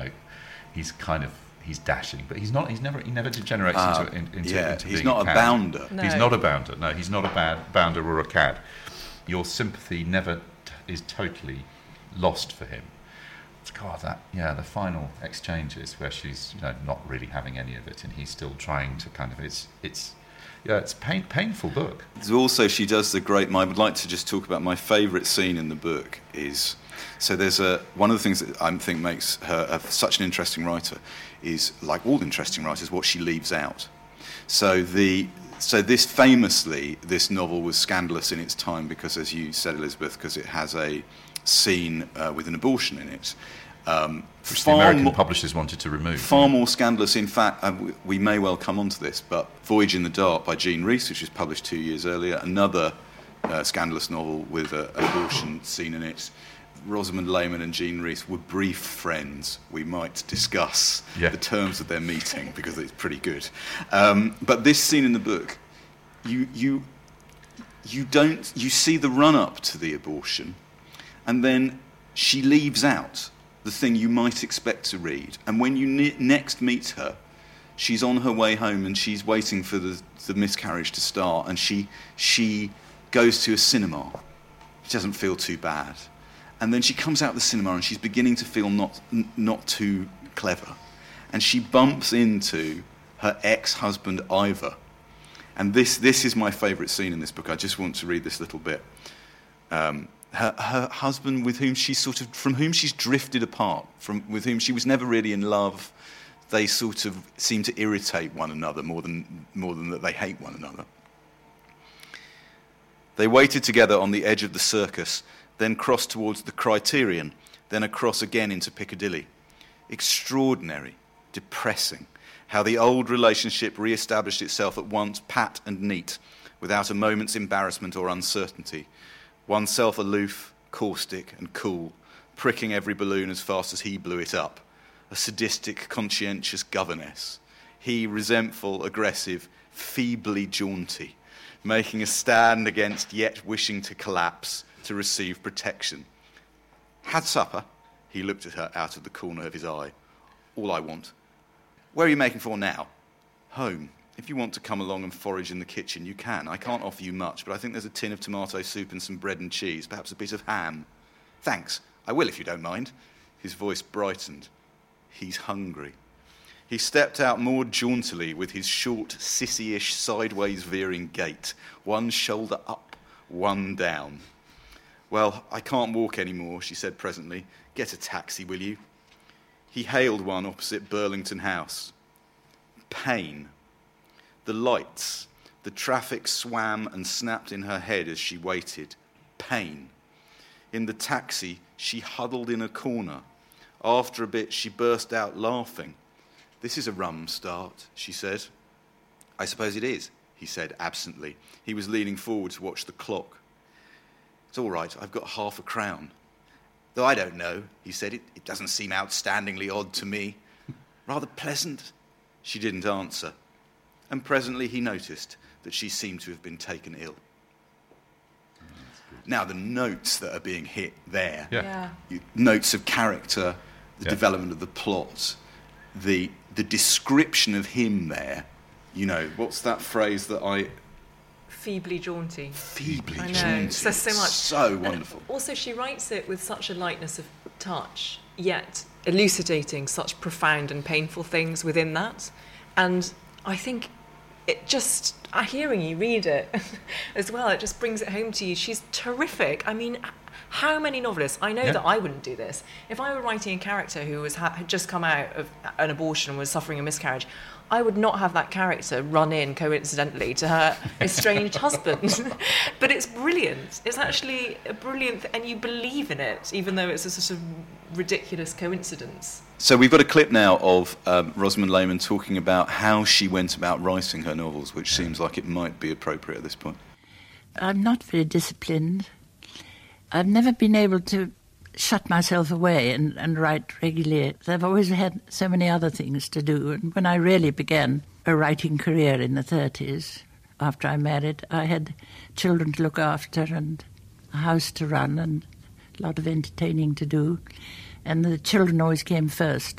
he's dashing, but he's not. He never degenerates into he's being not a bounder. No. He's not a bounder. No, he's not a bounder or a cad. Your sympathy never is totally lost for him. God, the final exchanges where she's not really having any of it, and he's still trying to kind of it's painful book. There's also, she does the great. I would like to just talk about my favourite scene in the book is, so there's one of the things that I think makes her such an interesting writer is, like all interesting writers, what she leaves out. So this novel was scandalous in its time because, as you said, Elizabeth, because it has a scene with an abortion in it, which the American publishers wanted to remove. Far more scandalous, in fact, we may well come onto this, but Voyage in the Dark by Jean Rhys, which was published 2 years earlier, another scandalous novel with an abortion scene in it. Rosamund Lehmann and Jean Rhys were brief friends. We might discuss the terms of their meeting because it's pretty good. But this scene in the book, you see the run-up to the abortion, and then she leaves out the thing you might expect to read. And when you next meet her, she's on her way home and she's waiting for the miscarriage to start, and she goes to a cinema. She doesn't feel too bad. And then she comes out of the cinema and she's beginning to feel not too clever. And she bumps into her ex-husband, Ivor. And this is my favourite scene in this book. I just want to read this little bit. Her husband, from whom she's drifted apart, with whom she was never really in love, they sort of seem to irritate one another more than that they hate one another. They waited together on the edge of the Circus, then crossed towards the Criterion, then across again into Piccadilly. Extraordinary, depressing, how the old relationship re-established itself at once pat and neat, without a moment's embarrassment or uncertainty. Oneself aloof, caustic and cool, pricking every balloon as fast as he blew it up. A sadistic, conscientious governess. He resentful, aggressive, feebly jaunty, making a stand against yet wishing to collapse to receive protection. Had supper? He looked at her out of the corner of his eye. All I want. Where are you making for now? Home. If you want to come along and forage in the kitchen, you can. I can't offer you much, but I think there's a tin of tomato soup and some bread and cheese, perhaps a bit of ham. Thanks. I will if you don't mind. His voice brightened. he's hungry. He stepped out more jauntily with his short, sissy-ish, sideways veering gait, one shoulder up, one down. "Well, I can't walk anymore," she said presently. "Get a taxi, will you?" He hailed one opposite Burlington House. Pain. The lights, the traffic swam and snapped in her head as she waited. Pain. In the taxi, she huddled in a corner. After a bit, she burst out laughing. "This is a rum start," she said. "I suppose it is," he said absently. He was leaning forward to watch the clock. "It's all right, I've got half a crown." "Though I don't know," he said. It doesn't seem outstandingly odd to me." "Rather pleasant?" She didn't answer. And presently he noticed that she seemed to have been taken ill. Now, the notes that are being hit there, notes of character, the development of the plot, the description of him there, you know, what's that phrase that I... Feebly jaunty. Feebly I know, jaunty. it says so much. So wonderful. And also, she writes it with such a lightness of touch, yet elucidating such profound and painful things within that. And I think it just, hearing you read it as well, it just brings it home to you. She's terrific. I mean, how many novelists, I know that I wouldn't do this. If I were writing a character who had just come out of an abortion and was suffering a miscarriage, I would not have that character run in coincidentally to her estranged husband. But it's brilliant. It's actually a brilliant, and you believe in it, even though it's a sort of ridiculous coincidence. So we've got a clip now of Rosamund Lehmann talking about how she went about writing her novels, which seems like it might be appropriate at this point. I'm not very disciplined. I've never been able to shut myself away and write regularly. I've always had so many other things to do. And when I really began a writing career in the 30s, after I married, I had children to look after and a house to run and a lot of entertaining to do. And the children always came first.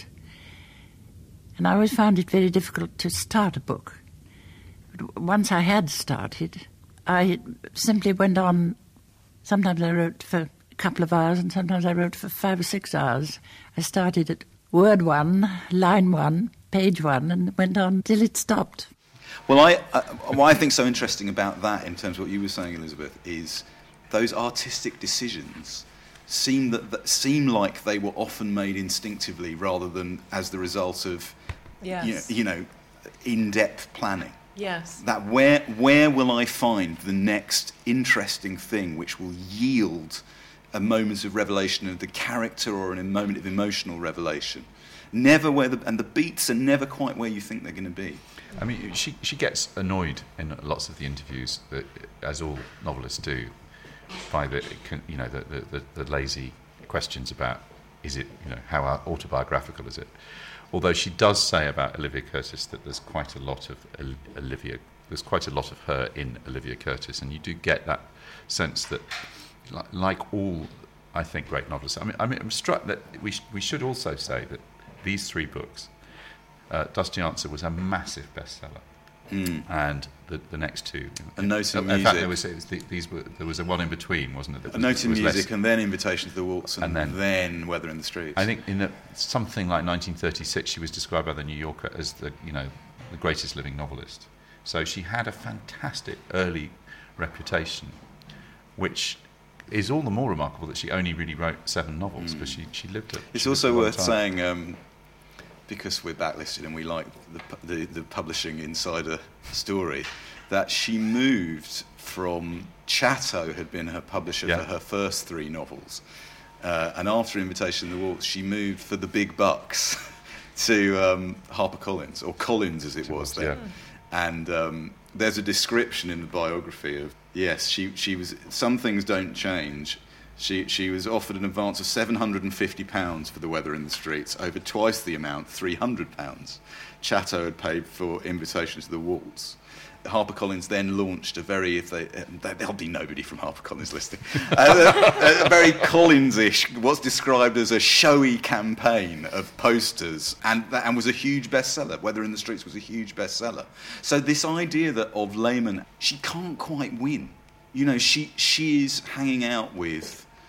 And I always found it very difficult to start a book. But once I had started, I simply went on. Sometimes I wrote for a couple of hours, and sometimes I wrote for 5 or 6 hours. I started at word 1, line 1, page 1, and went on till it stopped. Well, what I think so interesting about that, in terms of what you were saying, Elizabeth, is those artistic decisions seem like they were often made instinctively rather than as the result of, you know, in-depth planning. Yes. That where will I find the next interesting thing which will yield a moment of revelation of the character or a moment of emotional revelation? Never where and the beats are never quite where you think they're going to be. I mean, she gets annoyed in lots of the interviews, that, as all novelists do, by the lazy questions about, is it, you know, how autobiographical is it? Although she does say about Olivia Curtis that there's quite a lot of her in Olivia Curtis, and you do get that sense that, like all, I think, great novelists. I mean, I'm struck that we should also say that these 3 books, Dusty Answer was a massive bestseller. And the next 2, A Note in in Music. fact, there was a one in between, wasn't it? A Note in Music, and then Invitation to the Waltz, and then Weather in the Streets. I think in something like 1936, she was described by the New Yorker as the greatest living novelist. So she had a fantastic early reputation, which is all the more remarkable that she only really wrote 7 novels, because she lived it. It's also worth saying, because we're backlisted and we like the publishing insider story, that she moved from Chatto, had been her publisher for her first 3 novels, and after Invitation to the Waltz, she moved for the big bucks to HarperCollins, or Collins as it was then. And there's a description in the biography of, yes, she was, some things don't change. She was offered an advance of £750 for the Weather in the Streets, over twice the amount, £300, Chatto had paid for Invitation to the Waltz. HarperCollins then launched a very, there'll be nobody from HarperCollins listening, a very Collins-ish, what's described as a showy campaign of posters, and was a huge bestseller. Weather in the Streets was a huge bestseller. So this idea that of Lehmann, she can't quite win. You know, she is hanging out with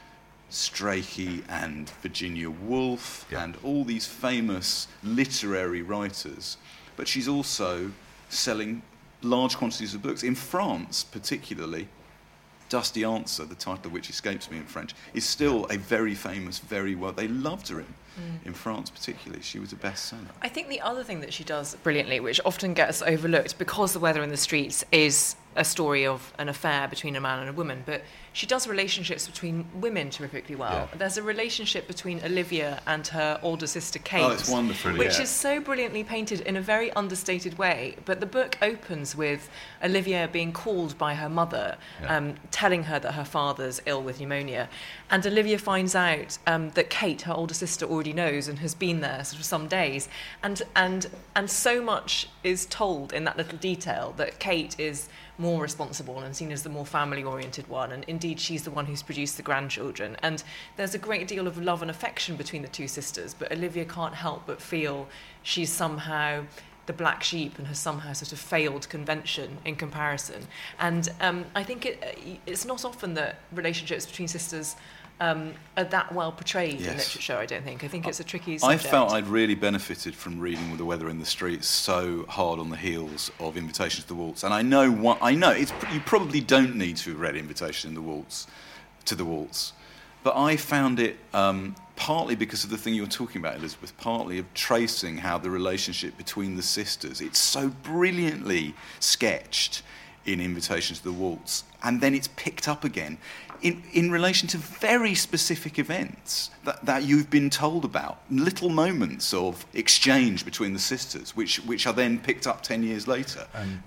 Strachey and Virginia Woolf and all these famous literary writers. But she's also selling large quantities of books. In France, particularly, Dusty Answer, the title of which escapes me in French, is still a very famous, very well... They loved her in France particularly. She was a bestseller. I think the other thing that she does brilliantly, which often gets overlooked because The Weather in the Streets is a story of an affair between a man and a woman, but she does relationships between women terrifically well. Yeah. There's a relationship between Olivia and her older sister Kate, Oh, it's wonderful. which is so brilliantly painted in a very understated way. But the book opens with Olivia being called by her mother, telling her that her father's ill with pneumonia, and Olivia finds out that Kate, her older sister, already knows and has been there sort of some days, and so much is told in that little detail that Kate is more responsible and seen as the more family-oriented one, and indeed she's the one who's produced the grandchildren. And there's a great deal of love and affection between the two sisters, but Olivia can't help but feel she's somehow the black sheep and has somehow sort of failed convention in comparison. And I think it's not often that relationships between sisters are that well portrayed in literature, I don't think. I think it's a tricky subject. I felt I'd really benefited from reading The Weather in the Streets so hard on the heels of Invitation to the Waltz. And I know you probably don't need to have read Invitation to the Waltz. But I found it, partly because of the thing you were talking about, Elizabeth, partly of tracing how the relationship between the sisters, it's so brilliantly sketched in Invitation to the Waltz, and then it's picked up again in relation to very specific events that you've been told about, little moments of exchange between the sisters, which are then picked up 10 years later. And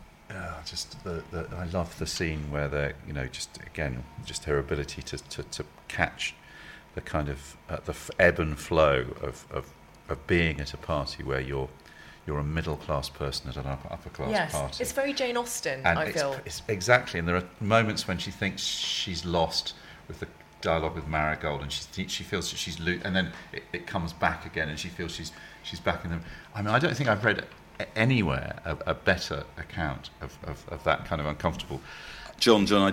I love the scene where they're, just her ability to catch the kind of the ebb and flow of being at a party where you're a middle-class person at an upper-class party. It's very Jane Austen, and I feel. It's exactly, and there are moments when she thinks she's lost with the dialogue with Marigold, and she feels that she's and then it comes back again, and she feels she's back in them. I mean, I don't think I've read anywhere a better account of that kind of uncomfortable. John, I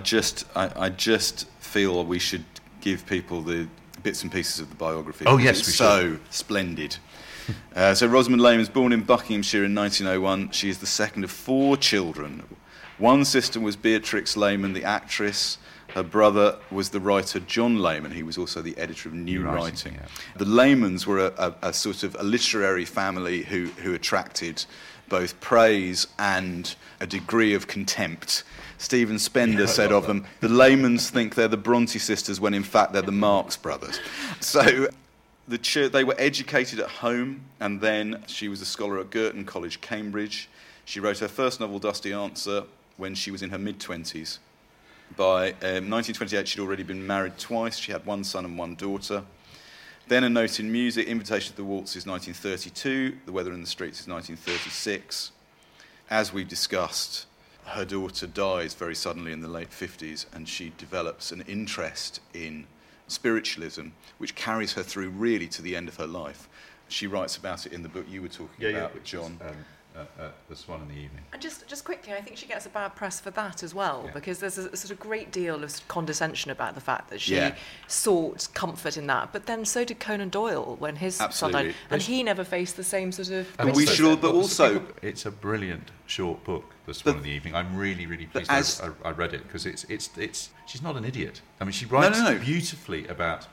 just feel we should give people the bits and pieces of the biography. Oh yes, it's so splendid. So Rosamund Lehman was born in Buckinghamshire in 1901. She is the second of 4 children. One sister was Beatrix Lehman, the actress. Her brother was the writer John Lehman. He was also the editor of New Writing. Yeah. The Lehmans were a sort of a literary family who attracted both praise and a degree of contempt. Stephen Spender said of them, the Lehmans think they're the Bronte sisters when in fact they're the Marx brothers. So they were educated at home, and then she was a scholar at Girton College, Cambridge. She wrote her first novel, Dusty Answer, when she was in her mid-20s. By 1928, she'd already been married twice. She had 1 son and 1 daughter. Then a note in music, Invitation to the Waltz is 1932, The Weather in the Streets is 1936. As we've discussed, her daughter dies very suddenly in the late 50s, and she develops an interest in spiritualism, which carries her through really to the end of her life. She writes about it in the book you were talking about, John. The Swan in the Evening. And just quickly, I think she gets a bad press for that as well, because there's a sort of great deal of condescension about the fact that she sought comfort in that. But then so did Conan Doyle when his son died, and he never faced the same sort of criticism. But also, it's a brilliant short book, The Swan in the Evening. I'm really, really pleased I read it, because it's she's not an idiot. I mean, she writes beautifully about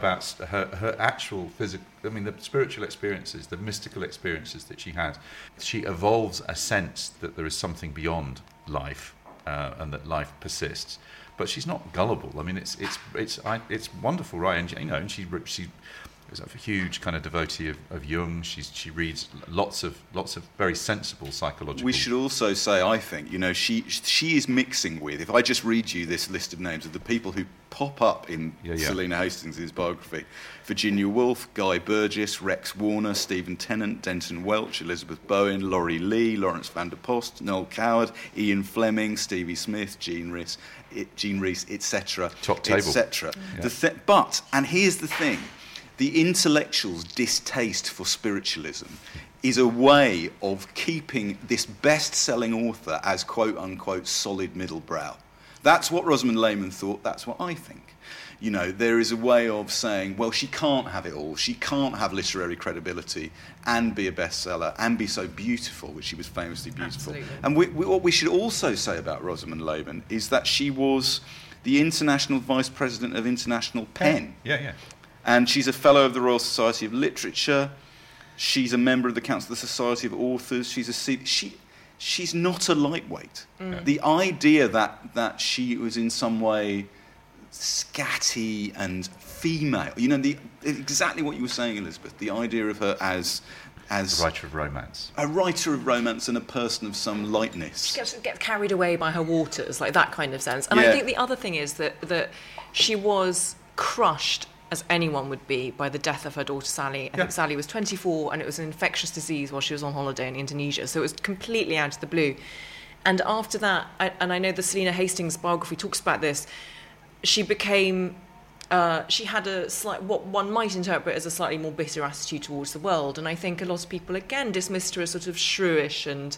her actual physical, the spiritual experiences, the mystical experiences that she had. She evolves a sense that there is something beyond life, and that life persists. But she's not gullible. I mean, it's wonderful, right? And she is a huge kind of devotee of Jung. She reads lots of very sensible psychological. We should also say, I think, she is mixing with. If I just read you this list of names of the people who pop up in Selina Hastings' biography: Virginia Woolf, Guy Burgess, Rex Warner, Stephen Tennant, Denton Welch, Elizabeth Bowen, Laurie Lee, Lawrence van der Post, Noel Coward, Ian Fleming, Stevie Smith, Jean Rhys, etc. Top table, etc. But here's the thing. The intellectual's distaste for spiritualism is a way of keeping this best-selling author as quote-unquote solid middle brow. That's what Rosamund Lehman thought, that's what I think. You know, there is a way of saying, well, she can't have it all. She can't have literary credibility and be a bestseller and be so beautiful, which she was famously beautiful. Absolutely. And what we should also say about Rosamund Lehmann is that she was the International Vice President of International PEN. Yeah. And she's a Fellow of the Royal Society of Literature. She's a member of the Council of the Society of Authors. She's not a lightweight. The idea that she was in some way scatty and female, you know, exactly what you were saying, Elizabeth, the idea of her as A writer of romance. A writer of romance and a person of some lightness. She gets carried away by her waters, like that kind of sense. And I think the other thing is that she was crushed, as anyone would be, by the death of her daughter Sally. I think Sally was 24 and it was an infectious disease while she was on holiday in Indonesia. So it was completely out of the blue. And after that, I know the Selina Hastings biography talks about this, she became... she had a what one might interpret as a slightly more bitter attitude towards the world, and I think a lot of people again dismissed her as sort of shrewish and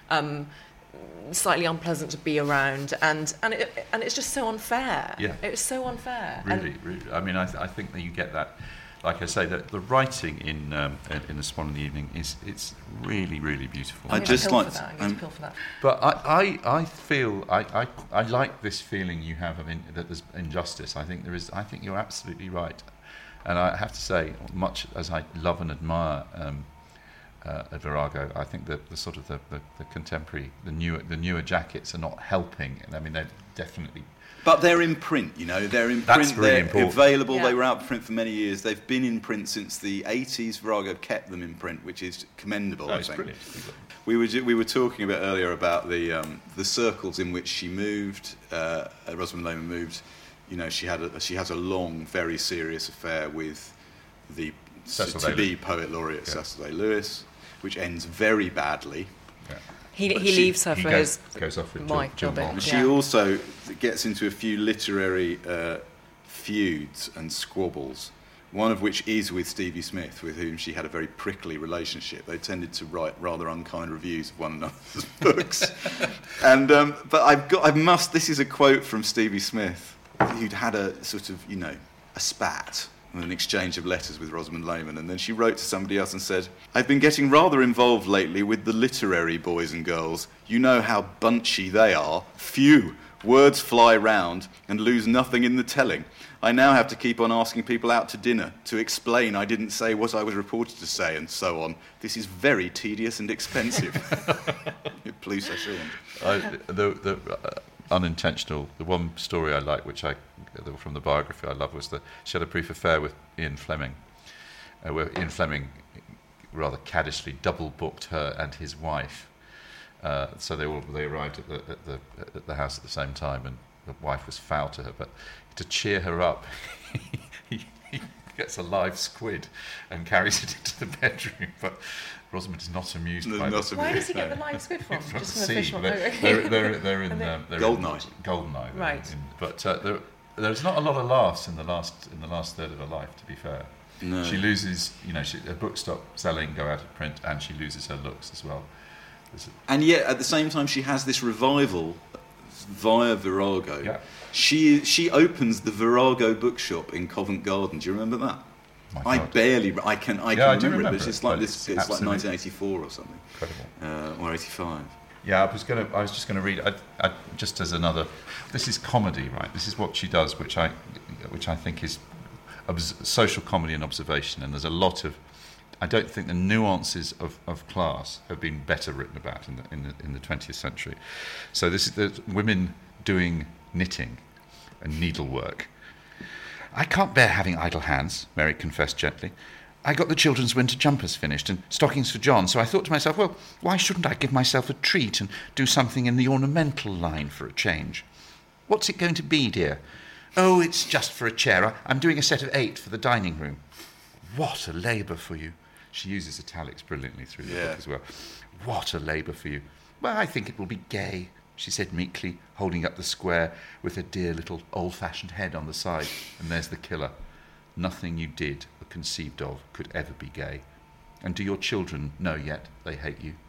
slightly unpleasant to be around, and it's just so unfair. Yeah, it was so unfair. Really. I mean, I think that you get that. Like I say, that the writing in The Swan in the Evening it's really, really beautiful. I just like pill for that. But I feel I like this feeling you have of that there's injustice. I think there is. I think you're absolutely right, and I have to say, much as I love and admire Virago, I think that the sort of the contemporary, the newer jackets are not helping. I mean, they're definitely. But they're in print, you know. They're in That's print. really they're important. Available. Yeah. They were out of print for many years. They've been in print since the 80s. Virago kept them in print, which is commendable. Oh, I it's think. brilliant. We were talking a bit earlier about the circles in which she moved. Rosamund Lehmann moved. You know, she has a long, very serious affair with the to-be poet laureate Cecil Day Lewis, which ends very badly. Yeah. He leaves her for his goes off with wife, John John Bond. Bond. She also gets into a few literary feuds and squabbles, one of which is with Stevie Smith, with whom she had a very prickly relationship. They tended to write rather unkind reviews of one another's books. And but this is a quote from Stevie Smith, who'd had a sort of, you know, a spat, an exchange of letters with Rosamund Lehmann, and then she wrote to somebody else and said, "I've been getting rather involved lately with the literary boys and girls. You know how bunchy they are. Phew, words fly round and lose nothing in the telling. I now have to keep on asking people out to dinner to explain I didn't say what I was reported to say and so on. This is very tedious and expensive." Plus, The unintentional. The one story I like, from the biography I love, was that she had a brief affair with Ian Fleming, where Ian Fleming rather caddishly double booked her and his wife. So they arrived at the house at the same time, and the wife was foul to her. But to cheer her up, he gets a live squid and carries it into the bedroom. But Rosamund is not amused by this. Why does he get the live squid from? From Just the from the sea. fish. They're in Goldeneye. Goldeneye. Right. But there's not a lot of laughs in the last third of her life, to be fair. No. She loses, her books stop selling, go out of print, and she loses her looks as well. And yet, at the same time, she has this revival via Virago. Yeah. She opens the Virago bookshop in Covent Garden. Do you remember that? I can remember it. It's like this. It's like 1984 or something. Incredible. Or 85. Yeah, I was just going to read. Just as another. This is comedy, right? This is what she does, which I think is social comedy and observation. And there's a lot of. I don't think the nuances of class have been better written about in the 20th century. So this is the women doing knitting and needlework. "I can't bear having idle hands," Mary confessed gently. "I got the children's winter jumpers finished and stockings for John, so I thought to myself, well, why shouldn't I give myself a treat and do something in the ornamental line for a change? What's it going to be, dear? Oh, it's just for a chair. I'm doing a set of 8 for the dining room. What a labour for you." She uses italics brilliantly through the book as well. "What a labour for you. Well, I think it will be gay," she said meekly, holding up the square with her dear little old-fashioned head on the side. And there's the killer. "Nothing you did or conceived of could ever be gay. And do your children know yet they hate you?"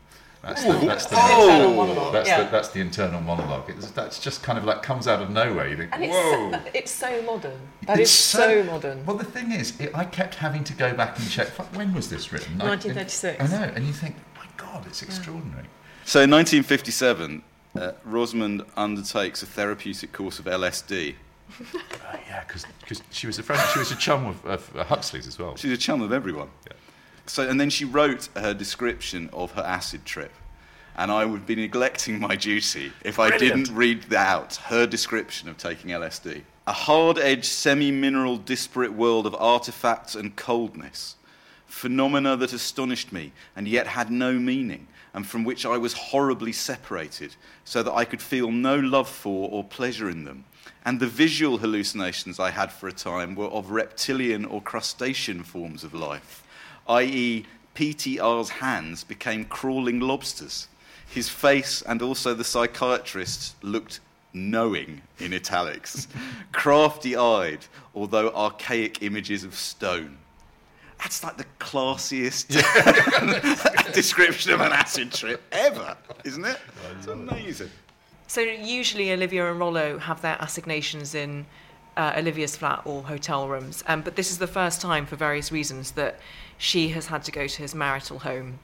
That's the internal monologue. that's the internal monologue. That's just kind of like comes out of nowhere. You think, And whoa. it's so modern. That is so modern. Well, the thing is, I kept having to go back and check. When was this written? 1936. I know, and you think, my God, it's extraordinary. So in 1957, Rosamund undertakes a therapeutic course of LSD. Yeah, because she was a friend. She was a chum of Huxley's as well. She's a chum of everyone. Yeah. So, and then she wrote her description of her acid trip. And I would be neglecting my duty if I didn't read out her description of taking LSD. A hard-edged, semi-mineral, disparate world of artifacts and coldness. Phenomena that astonished me and yet had no meaning, and from which I was horribly separated, so that I could feel no love for or pleasure in them. And the visual hallucinations I had for a time were of reptilian or crustacean forms of life, i.e. PTR's hands became crawling lobsters. His face and also the psychiatrist looked knowing in italics, crafty-eyed, although archaic images of stone. That's like the classiest description of an acid trip ever, isn't it? It's amazing. So usually Olivia and Rollo have their assignations in Olivia's flat or hotel rooms, but this is the first time, for various reasons, that she has had to go to his marital home.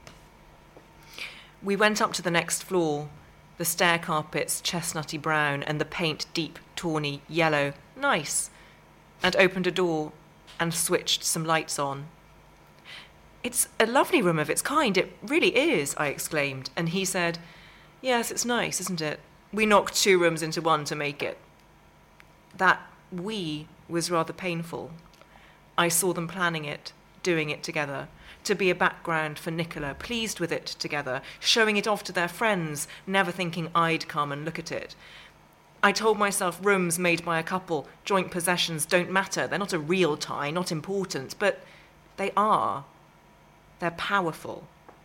We went up to the next floor, the stair carpets chestnutty brown and the paint deep tawny yellow. Nice. And opened a door and switched some lights on. It's a lovely room of its kind, it really is, I exclaimed, and he said, yes, it's nice, isn't it? We knocked 2 rooms into one to make it. That we was rather painful. I saw them planning it, doing it together, to be a background for Nicola, pleased with it together, showing it off to their friends, never thinking I'd come and look at it. I told myself rooms made by a couple, joint possessions, don't matter. They're not a real tie, not important, but they are. They're powerful.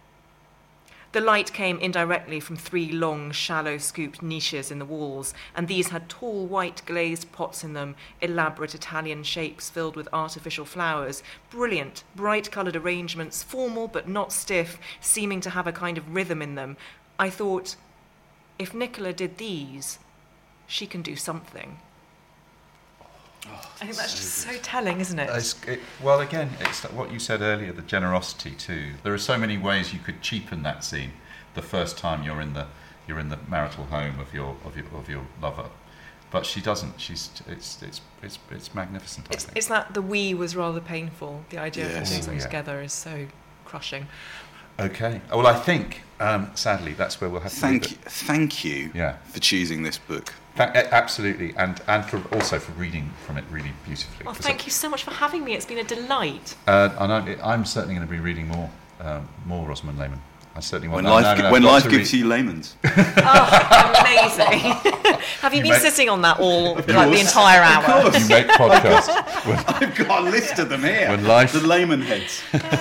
The light came indirectly from 3 long, shallow, scooped niches in the walls, and these had tall, white glazed pots in them, elaborate Italian shapes filled with artificial flowers, brilliant, bright-coloured arrangements, formal but not stiff, seeming to have a kind of rhythm in them. I thought, if Nicola did these, she can do something. I think that's just so telling, isn't it? Well, again, it's what you said earlier, the generosity too. There are so many ways you could cheapen that scene. The first time you're in the marital home of your lover, but she doesn't. It's magnificent. I think. It's that the we was rather painful. The idea of doing something Yeah. together is so crushing. Okay. Well, I think sadly that's where we'll have to leave it. Thank you Yeah. for choosing this book. Absolutely, and for reading from it really beautifully. Well, thank you so much for having me. It's been a delight. And I'm certainly going to be reading more Rosamund Lehmann. I certainly want. When life gives you lemons. Oh, amazing. Have you been make- sitting on that all like the entire hour? You make podcasts. I've got a list of them here. When life- The layman heads.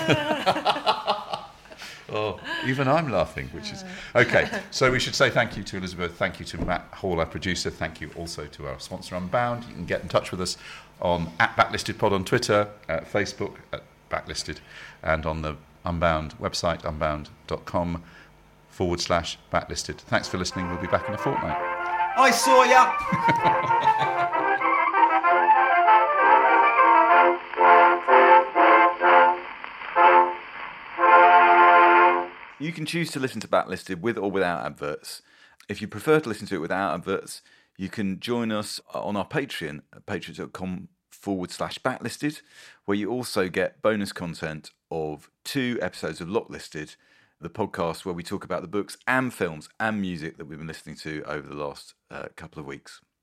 Oh, even I'm laughing, which is okay. So we should say thank you to Elizabeth, thank you to Matt Hall, our producer, thank you also to our sponsor Unbound. You can get in touch with us on @BacklistedPod on Twitter, Facebook @Backlisted, and on the Unbound website, unbound.com/backlisted. Thanks for listening. We'll be back in a fortnight. I saw ya. You can choose to listen to Backlisted with or without adverts. If you prefer to listen to it without adverts, you can join us on our Patreon at patreon.com/backlisted, where you also get bonus content of 2 episodes of Locklisted, the podcast where we talk about the books and films and music that we've been listening to over the last couple of weeks.